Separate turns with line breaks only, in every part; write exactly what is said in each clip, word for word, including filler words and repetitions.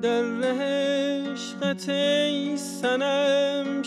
در ره عشقت ای صنم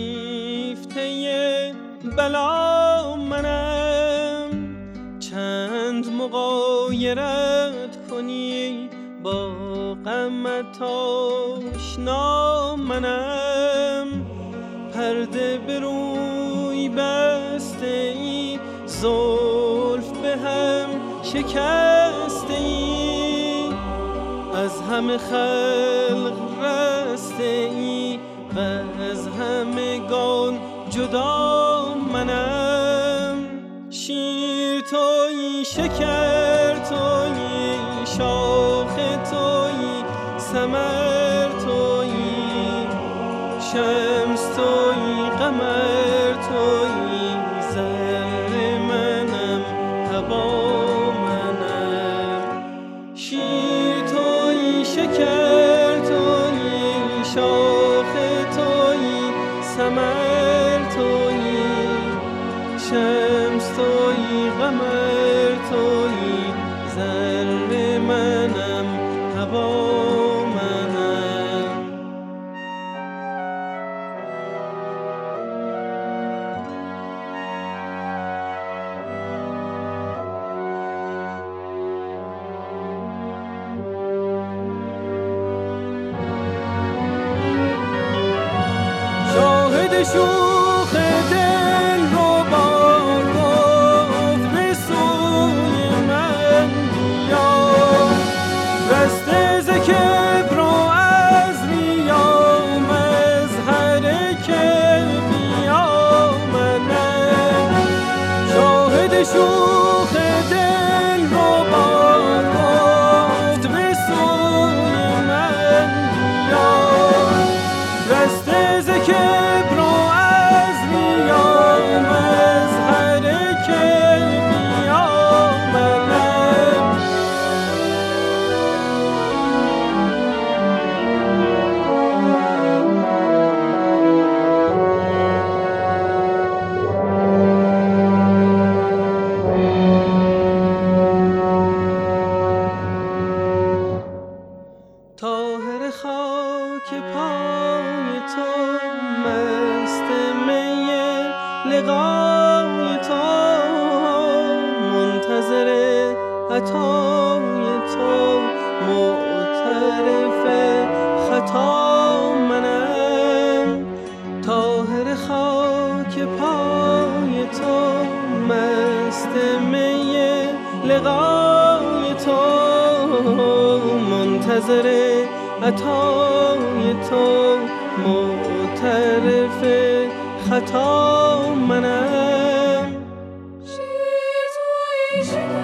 شیفته بلا منم، چند مغایرت کنی با غمت آشنا منم. پرده به روی بسته ای، زلف به هم شکسته ای، از همه خلق رسته ای و از همگان جدا منم. شیر تویی، شکر تویی، شاخ تویی، ثمر تویی، شمس تویی، قمر تویی، زر منم، هوا منم. شیر تویی، شکر تویی، شاخ تویی، ثمر تویی، شمس تویی، قمر تویی، زر منم، هوا منم. شاهد شوخ دل رو بار گفت به سوی من بیا، رسته ز کبر و از ریام، از هر که بیا منم. شاهد شوخ دل رو بار گفت به سوی من بیا، رسته ز کبر و از ریام، از هر که بیا منم. طاهر خاک پای تو، مست می لقای تو، منتظر عطای تو، معترف خطا منم. طاهر خاک پای تو، مست می لقای تو، منتظر عطای تو، معترف خطا منم.
شیر تویی، شکر